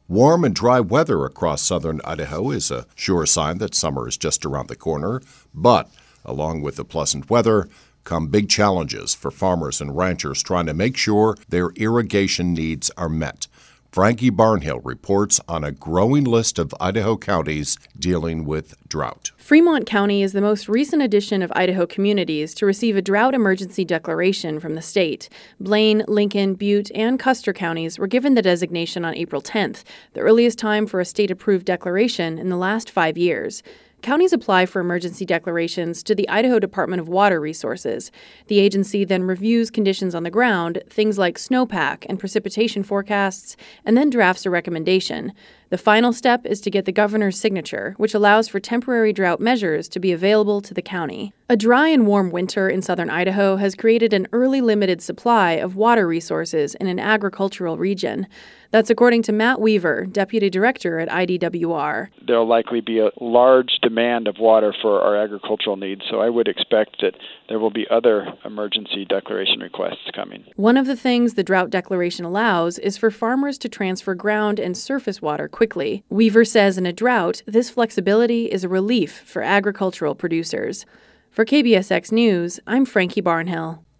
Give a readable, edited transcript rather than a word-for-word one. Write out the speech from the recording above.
Warm and dry weather across southern Idaho is a sure sign that summer is just around the corner. But along with the pleasant weather come big challenges for farmers and ranchers trying to make sure their irrigation needs are met. Frankie Barnhill reports on a growing list of Idaho counties dealing with drought. Fremont County is the most recent addition of Idaho communities to receive a drought emergency declaration from the state. Blaine, Lincoln, Butte, and Custer counties were given the designation on April 10th, the earliest time for a state-approved declaration in the last 5 years. Counties apply for emergency declarations to the Idaho Department of Water Resources. The agency then reviews conditions on the ground, things like snowpack and precipitation forecasts, and then drafts a recommendation. The final step is to get the governor's signature, which allows for temporary drought measures to be available to the county. A dry and warm winter in southern Idaho has created an early limited supply of water resources in an agricultural region. That's according to Matt Weaver, deputy director at IDWR. There'll likely be a large demand of water for our agricultural needs, so I would expect that there will be other emergency declaration requests coming. One of the things the drought declaration allows is for farmers to transfer ground and surface water quickly. Weaver says in a drought, this flexibility is a relief for agricultural producers. For KBSX News, I'm Frankie Barnhill.